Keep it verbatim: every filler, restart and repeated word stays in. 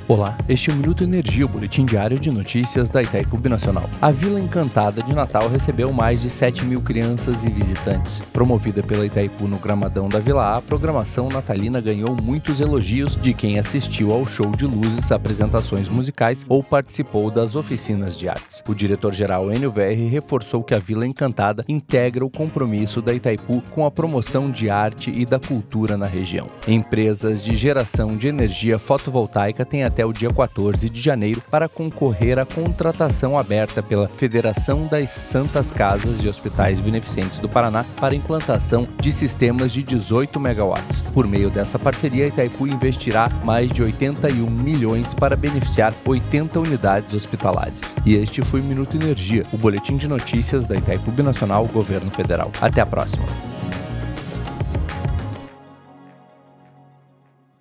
Olá, este é o Minuto Energia, o boletim diário de notícias da Itaipu Binacional. A Vila Encantada de Natal recebeu mais de sete mil crianças e visitantes. Promovida pela Itaipu no Gramadão da Vila A, a programação natalina ganhou muitos elogios de quem assistiu ao show de luzes, apresentações musicais ou participou das oficinas de artes. O diretor-geral Enio Verri reforçou que a Vila Encantada integra o compromisso da Itaipu com a promoção de arte e da cultura na região. Empresas de geração de energia fotovoltaica têm até o dia quatorze de janeiro para concorrer à contratação aberta pela Federação das Santas Casas e Hospitais Beneficentes do Paraná para implantação de sistemas de dezoito megawatts. Por meio dessa parceria, a Itaipu investirá mais de oitenta e um milhões para beneficiar oitenta unidades hospitalares. E este foi o Minuto Energia, o boletim de notícias da Itaipu Binacional, Governo Federal. Até a próxima.